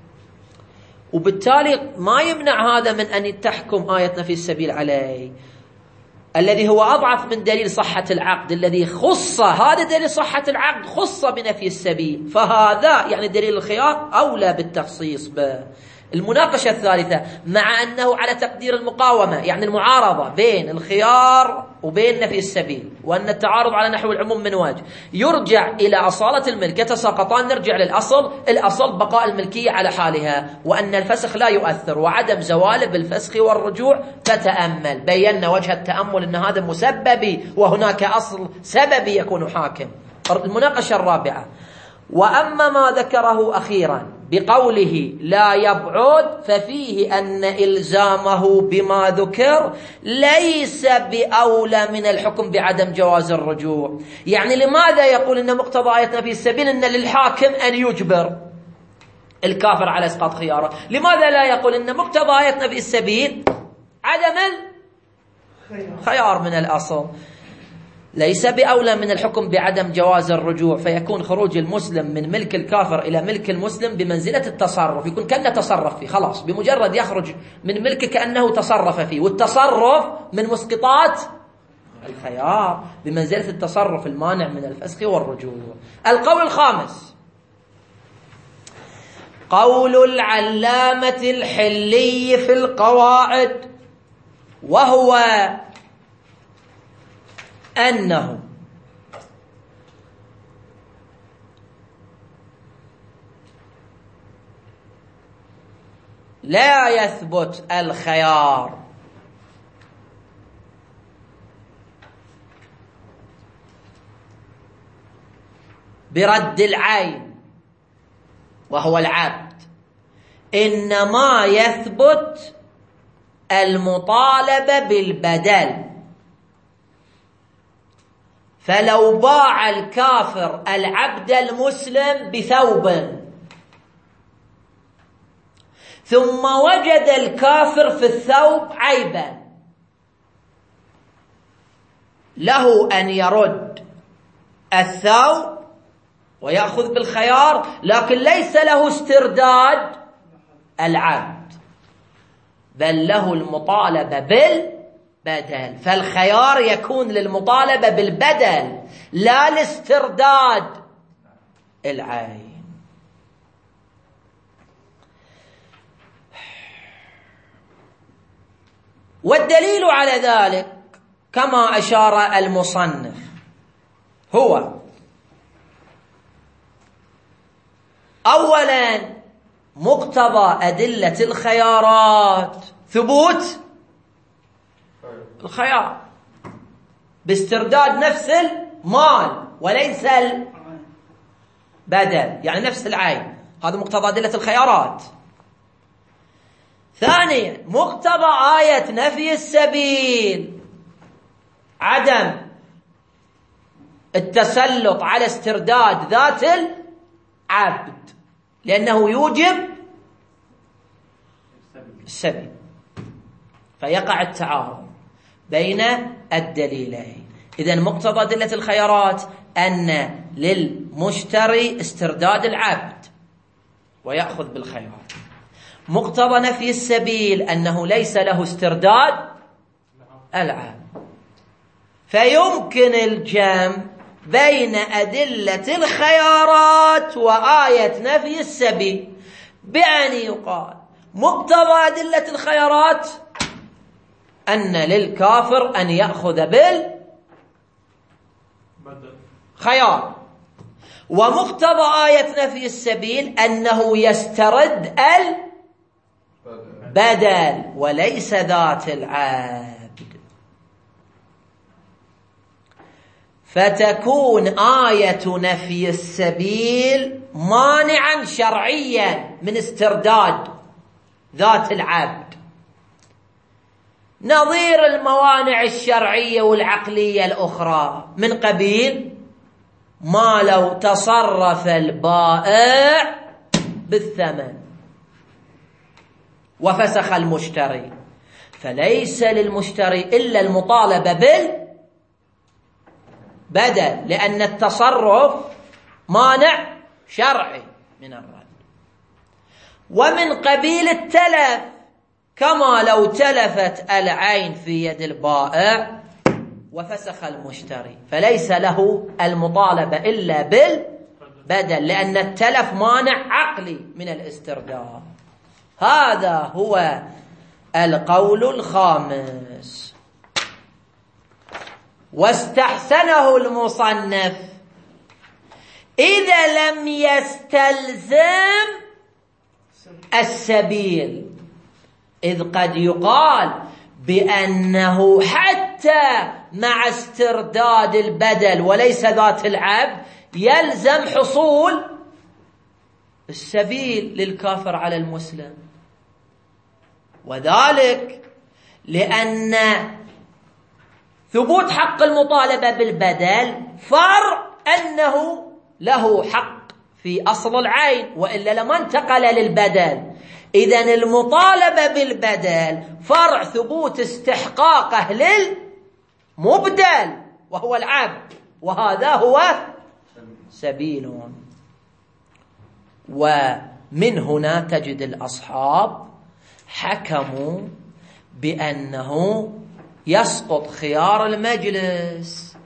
وبالتالي ما يمنع هذا من أن تحكم آية نفي السبيل عليه، الذي هو أضعف من دليل صحة العقد الذي خص، هذا دليل صحة العقد خص بنفي السبيل، فهذا يعني دليل الخيار أولى بالتخصيص به. المناقشة الثالثة، مع أنه على تقدير المقاومة يعني المعارضة بين الخيار وبين نفي السبيل، وأن التعارض على نحو العموم من وجه، يرجع إلى أصالة الملك، يتساقطان، نرجع للأصل، الأصل بقاء الملكية على حالها، وأن الفسخ لا يؤثر وعدم زواله بالفسخ والرجوع. فتأمل، بينا وجه التأمل أن هذا مسببي وهناك أصل سببي يكون حاكم. المناقشة الرابعة، وأما ما ذكره أخيرا بقوله لا يبعد ففيه أن إلزامه بما ذكر ليس بأولى من الحكم بعدم جواز الرجوع. يعني لماذا يقول أن مقتضى آية نفي السبيل أن للحاكم أن يجبر الكافر على إسقاط خياره؟ لماذا لا يقول أن مقتضى آية نفي السبيل عدم الخيار من الأصل؟ ليس بأولى من الحكم بعدم جواز الرجوع، فيكون خروج المسلم من ملك الكافر إلى ملك المسلم بمنزلة التصرف، يكون كأنه تصرف فيه، خلاص بمجرد يخرج من ملكه كأنه تصرف فيه، والتصرف من مسقطات الخيار بمنزلة التصرف المانع من الفسخ والرجوع. القول الخامس قول العلامة الحلي في القواعد، وهو أنه لا يثبت الخيار برد العين وهو العبد، إنما يثبت المطالبة بالبدل. فلو باع الكافر العبد المسلم بثوب ثم وجد الكافر في الثوب عيبا، له أن يرد الثوب ويأخذ بالخيار، لكن ليس له استرداد العبد، بل له المطالبة بالبدل. فالخيار يكون للمطالبة بالبدل لا لاسترداد العين. والدليل على ذلك كما أشار المصنف هو أولا مقتضى أدلة الخيارات ثبوت الخيار باسترداد نفس المال وليس البدل، يعني نفس العين، هذا مقتضى أدلة الخيارات. ثانيا مقتضى آية نفي السبيل عدم التسلط على استرداد ذات العبد، لأنه يوجب السبيل، فيقع التعارض بين الدليلين. إذن مقتضى أدلة الخيارات أن للمشتري استرداد العبد ويأخذ بالخيار. مقتضى نفي السبيل أنه ليس له استرداد العبد، فيمكن الجمع بين أدلة الخيارات وآية نفي السبيل بأن يقال مقتضى أدلة الخيارات أن للكافر أن يأخذ بالخيار، ومقتضى آية نفي السبيل أنه يسترد البدل وليس ذات العبد. فتكون آية نفي السبيل مانعا شرعيا من استرداد ذات العبد، نظير الموانع الشرعية والعقلية الأخرى من قبيل ما لو تصرف البائع بالثمن وفسخ المشتري، فليس للمشتري إلا المطالبة بالبدل، لأن التصرف مانع شرعي من الرد. ومن قبيل التلف، كما لو تلفت العين في يد البائع وفسخ المشتري، فليس له المطالبة إلا بالبدل، لأن التلف مانع عقلي من الاسترداد. هذا هو القول الخامس. واستحسنه المصنف إذا لم يستلزم السبيل، إذ قد يقال بأنه حتى مع استرداد البدل وليس ذات العبد يلزم حصول السبيل للكافر على المسلم، وذلك لأن ثبوت حق المطالبة بالبدل فرع أنه له حق في أصل العين، وإلا لما انتقل للبدل. إذن المطالبة بالبدل فرع ثبوت استحقاقه للمبدل وهو العبد، وهذا هو سبيل. ومن هنا تجد الأصحاب حكموا بأنه يسقط خيار المجلس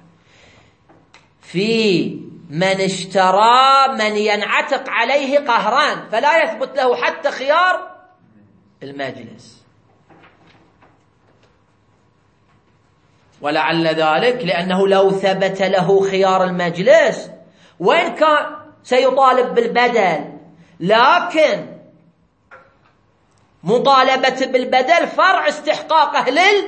في من اشترى من ينعتق عليه قهران، فلا يثبت له حتى خيار المجلس. ولعل ذلك لأنه لو ثبت له خيار المجلس وإن كان سيطالب بالبدل، لكن مطالبة بالبدل فرع استحقاقه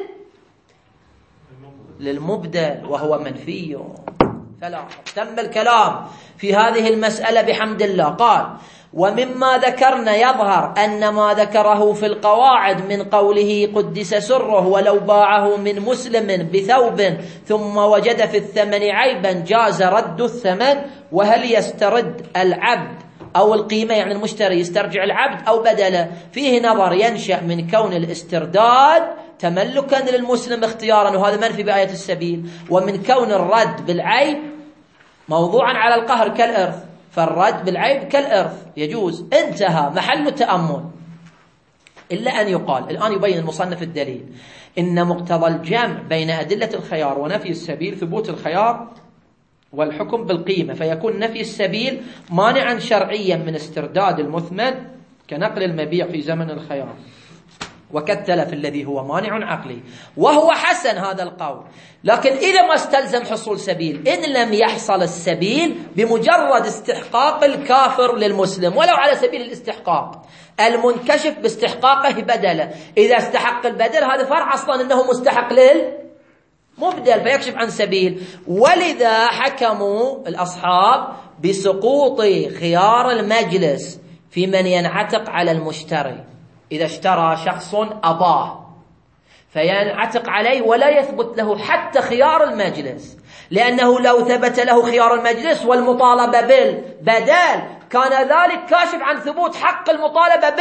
للمبدل وهو منفي. فلا تم الكلام في هذه المسألة بحمد الله. قال: ومما ذكرنا يظهر أن ما ذكره في القواعد من قوله قدس سره ولو باعه من مسلم بثوب ثم وجد في الثمن عيبا جاز رد الثمن. وهل يسترد العبد أو القيمة، يعني المشتري يسترجع العبد أو بدله؟ فيه نظر ينشأ من كون الاسترداد تملكا للمسلم اختيارا، وهذا منفي بآية السبيل، ومن كون الرد بالعيب موضوعا على القهر كالإرث، فالرد بالعيب كالإرث يجوز. انتهى محل التأمل. إلا أن يقال الآن يبين المصنف الدليل إن مقتضى الجمع بين أدلة الخيار ونفي السبيل ثبوت الخيار والحكم بالقيمة، فيكون نفي السبيل مانعا شرعيا من استرداد المثمن كنقل المبيع في زمن الخيار، وكالتلف الذي هو مانع عقلي، وهو حسن هذا القول. لكن إذا ما استلزم حصول سبيل، إن لم يحصل السبيل بمجرد استحقاق الكافر للمسلم ولو على سبيل الاستحقاق المنكشف باستحقاقه بدله، إذا استحق البدل هذا فرع أصلا أنه مستحق للمبدل فيكشف عن سبيل. ولذا حكموا الأصحاب بسقوط خيار المجلس في من ينعتق على المشتري. إذا اشترى شخص أباه فينعتق عليه ولا يثبت له حتى خيار المجلس، لأنه لو ثبت له خيار المجلس والمطالبة بالبدل كان ذلك كاشف عن ثبوت حق المطالبة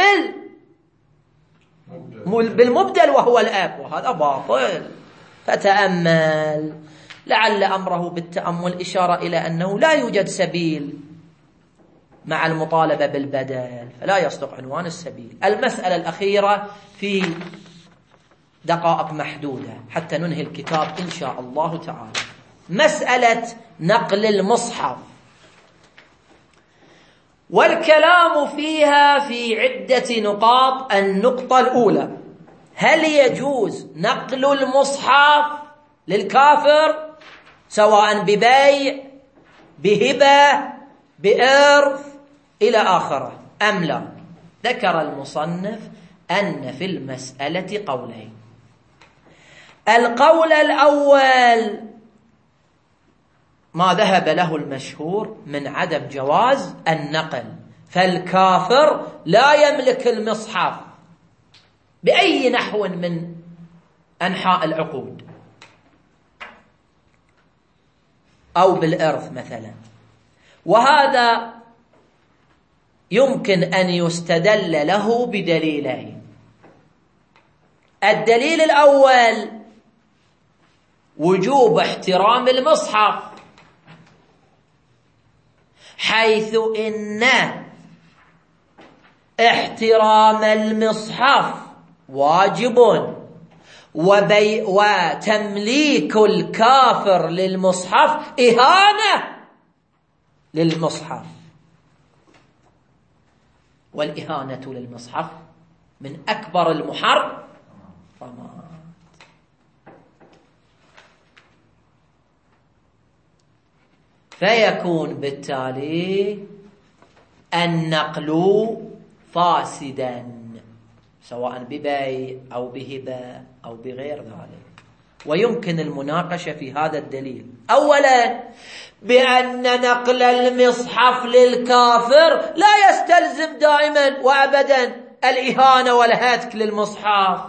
بالمبدل وهو الأب، وهذا باطل. فتأمل، لعل أمره بالتأمل إشارة إلى أنه لا يوجد سبيل مع المطالبة بالبدل، فلا يصدق عنوان السبيل. المسألة الأخيرة في دقائق محدودة حتى ننهي الكتاب إن شاء الله تعالى، مسألة نقل المصحف، والكلام فيها في عدة نقاط. النقطة الأولى: هل يجوز نقل المصحف للكافر سواء ببيع بهبة بإرث إلى آخره أم لا؟ ذكر المصنف أن في المسألة قولين. القول الأول ما ذهب له المشهور من عدم جواز النقل، فالكافر لا يملك المصحف بأي نحو من أنحاء العقود أو بالإرث مثلا، وهذا يمكن أن يستدل له بدليلين. الدليل الأول وجوب احترام المصحف، حيث إن احترام المصحف واجب، وتمليك الكافر للمصحف إهانة للمصحف، والإهانة للمصحف من أكبر المحرمات. فيكون بالتالي النقل فاسدا سواء ببيع أو بهبة أو بغير ذلك. ويمكن المناقشة في هذا الدليل. أولا، بأن نقل المصحف للكافر لا يستلزم دائما وأبدا الإهانة والهتك للمصحف،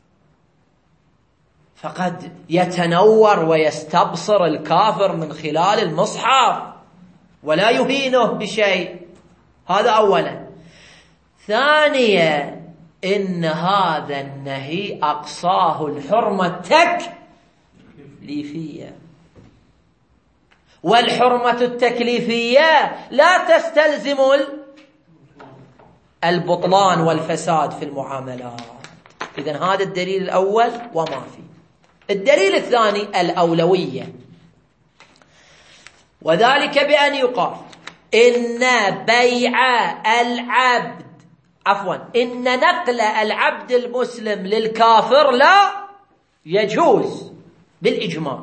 فقد يتنور ويستبصر الكافر من خلال المصحف ولا يهينه بشيء. هذا أولا. ثانيا، إن هذا النهي أقصاه الحرمة التكليفية، والحرمة التكليفية لا تستلزم البطلان والفساد في المعاملات. إذن هذا الدليل الأول وما فيه. الدليل الثاني الأولوية، وذلك بأن يقال إن إن نقل العبد المسلم للكافر لا يجوز بالإجماع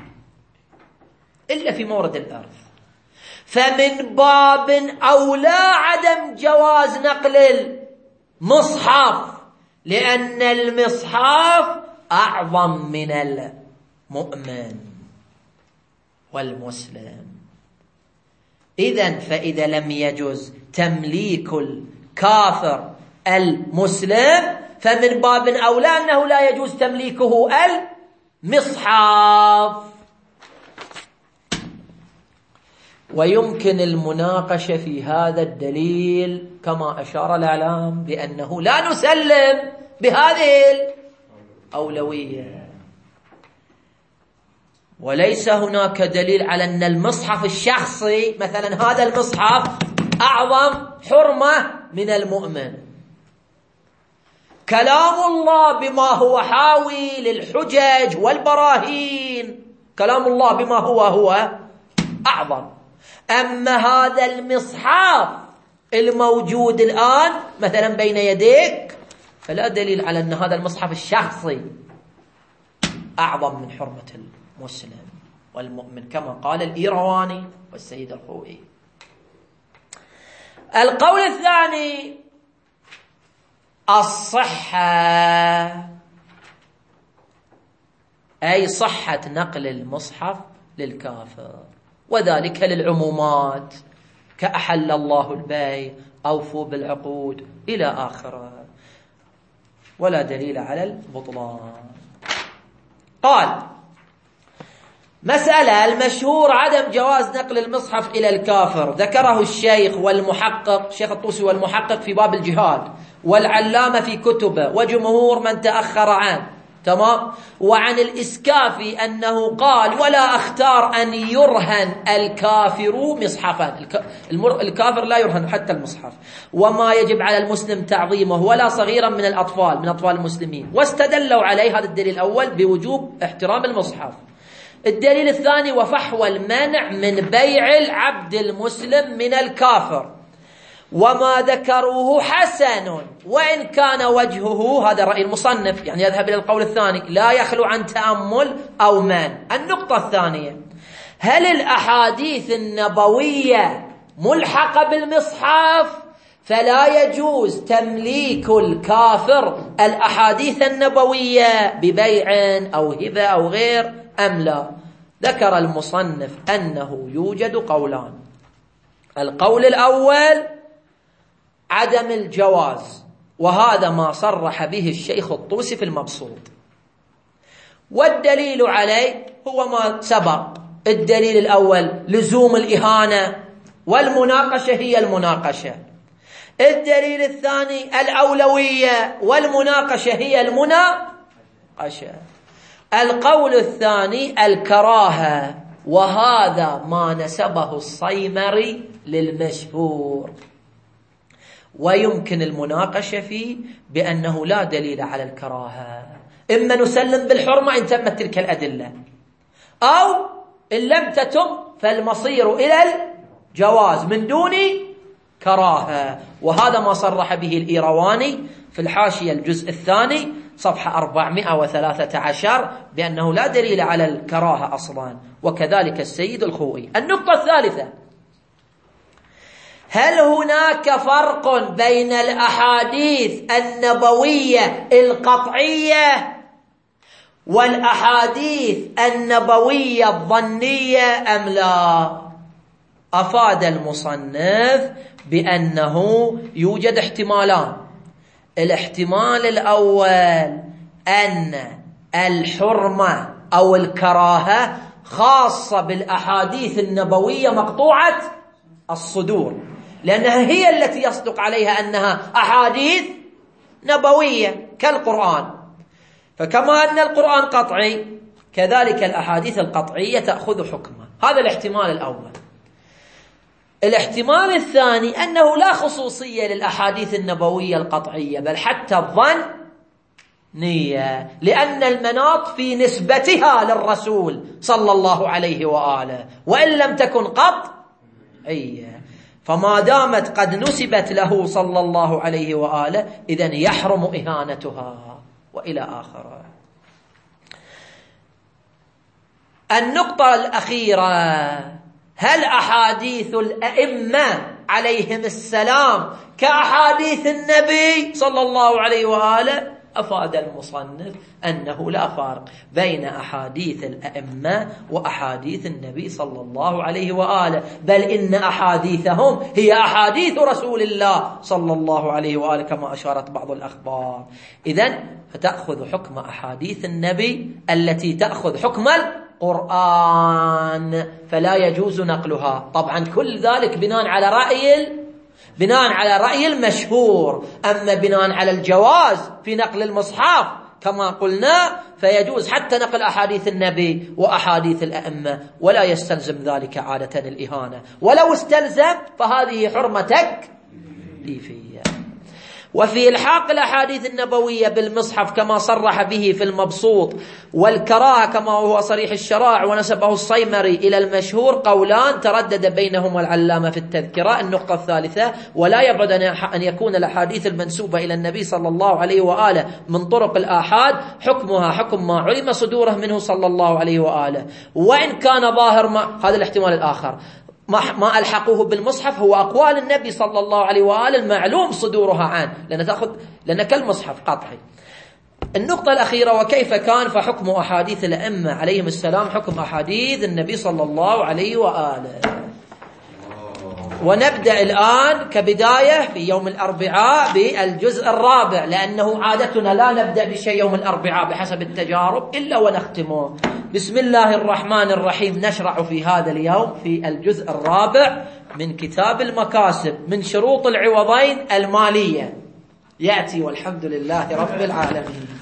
إلا في مورد الإرث، فمن باب أولى عدم جواز نقل المصحف، لأن المصحف أعظم من المؤمن والمسلم. فإذا لم يجوز تمليك الكافر المسلم، فمن باب أولى أنه لا يجوز تمليكه المصحف. ويمكن المناقشة في هذا الدليل كما أشار الإعلام بأنه لا نسلم بهذه الأولوية، وليس هناك دليل على أن المصحف الشخصي مثلا هذا المصحف أعظم حرمة من المؤمن. كلام الله بما هو حاوي للحجج والبراهين، كلام الله بما هو أعظم. أما هذا المصحف الموجود الآن مثلا بين يديك فلا دليل على أن هذا المصحف الشخصي أعظم من حرمة المسلم والمؤمن كما قال الإيرواني والسيد الخوئي. القول الثاني الصحة، أي صحة نقل المصحف للكافر، وذلك للعمومات كأحل الله البيع، أوفوا بالعقود إلى آخره، ولا دليل على البطلان. قال مسألة المشهور عدم جواز نقل المصحف إلى الكافر، ذكره الشيخ والمحقق شيخ الطوسي والمحقق في باب الجهاد، والعلامة في كتبه، وجمهور من تأخر عنه. تمام. وعن الإسكافي أنه قال ولا أختار أن يرهن الكافر مصحفا، الكافر لا يرهن حتى المصحف، وما يجب على المسلم تعظيمه ولا صغيرا من الأطفال من أطفال المسلمين، واستدلوا عليه هذا الدليل الأول بوجوب احترام المصحف. الدليل الثاني وفحوى المنع من بيع العبد المسلم من الكافر، وما ذكروه حسن وإن كان وجهه، هذا رأي المصنف يعني يذهب إلى القول الثاني، لا يخلو عن تأمل أو من. النقطة الثانية، هل الأحاديث النبوية ملحقة بالمصحف فلا يجوز تمليك الكافر الأحاديث النبوية ببيع أو هبة أو غير أم لا؟ ذكر المصنف أنه يوجد قولان. القول الأول عدم الجواز، وهذا ما صرح به الشيخ الطوسي في المبسوط، والدليل عليه هو ما سبق. الدليل الأول لزوم الإهانة، والمناقشة هي المناقشة. الدليل الثاني الأولوية، والمناقشة هي المناقشة. القول الثاني الكراهة، وهذا ما نسبه الصيمري للمشهور، ويمكن المناقشة فيه بأنه لا دليل على الكراهة، إما نسلم بالحرمة إن تمت تلك الأدلة، أو إن لم تتم فالمصير إلى الجواز من دون كراهة. وهذا ما صرح به الإيرواني في الحاشية الجزء الثاني صفحة 413 بأنه لا دليل على الكراهة أصلا، وكذلك السيد الخوئي. النقطة الثالثة، هل هناك فرق بين الأحاديث النبوية القطعية والأحاديث النبوية الظنية أم لا؟ أفاد المصنف بأنه يوجد احتمالان. الاحتمال الأول أن الحرمة أو الكراهة خاصة بالأحاديث النبوية مقطوعة الصدور، لأنها هي التي يصدق عليها أنها أحاديث نبوية كالقرآن، فكما أن القرآن قطعي كذلك الأحاديث القطعية تأخذ حكمه. هذا الاحتمال الأول. الاحتمال الثاني أنه لا خصوصية للأحاديث النبوية القطعية، بل حتى الظن نية، لأن المناط في نسبتها للرسول صلى الله عليه وآله، وإن لم تكن قطعية، فما دامت قد نسبت له صلى الله عليه وآله إذن يحرم إهانتها وإلى آخره. النقطة الأخيرة: هل أحاديث الأئمة عليهم السلام كأحاديث النبي صلى الله عليه وآله؟ أفاد المصنف أنه لا فرق بين أحاديث الأئمة وأحاديث النبي صلى الله عليه وآله، بل إن أحاديثهم هي أحاديث رسول الله صلى الله عليه وآله كما أشارت بعض الأخبار. إذن فتأخذ حكم أحاديث النبي التي تأخذ حكم القرآن، فلا يجوز نقلها. طبعا كل ذلك بناء على رأي المشهور. أما بناء على الجواز في نقل المصحف كما قلنا فيجوز حتى نقل أحاديث النبي وأحاديث الأئمة، ولا يستلزم ذلك عادة الإهانة، ولو استلزم فهذه حرمة تكليفية. وفي إلحاق الأحاديث النبوية بالمصحف كما صرح به في المبسوط، والكراهة كما هو صريح الشرائع ونسبه الصيمري إلى المشهور، قولان تردد بينهما العلامة في التذكرة. النقطة الثالثة: ولا يبعد أن يكون الأحاديث المنسوبة إلى النبي صلى الله عليه وآله من طرق الآحاد حكمها حكم ما علم صدوره منه صلى الله عليه وآله، وإن كان ظاهر هذا الاحتمال الآخر ما ألحقوه بالمصحف هو أقوال النبي صلى الله عليه وآله المعلوم صدورها عنه، لأن كالمصحف قطعي. النقطة الأخيرة: وكيف كان فحكم أحاديث الأئمة عليهم السلام حكم أحاديث النبي صلى الله عليه وآله. ونبدأ الآن كبداية في يوم الأربعاء بالجزء الرابع، لأنه عادتنا لا نبدأ بشيء يوم الأربعاء بحسب التجارب إلا ونختمه. بسم الله الرحمن الرحيم. نشرع في هذا اليوم في الجزء الرابع من كتاب المكاسب من شروط العوضين المالية. يأتي والحمد لله رب العالمين.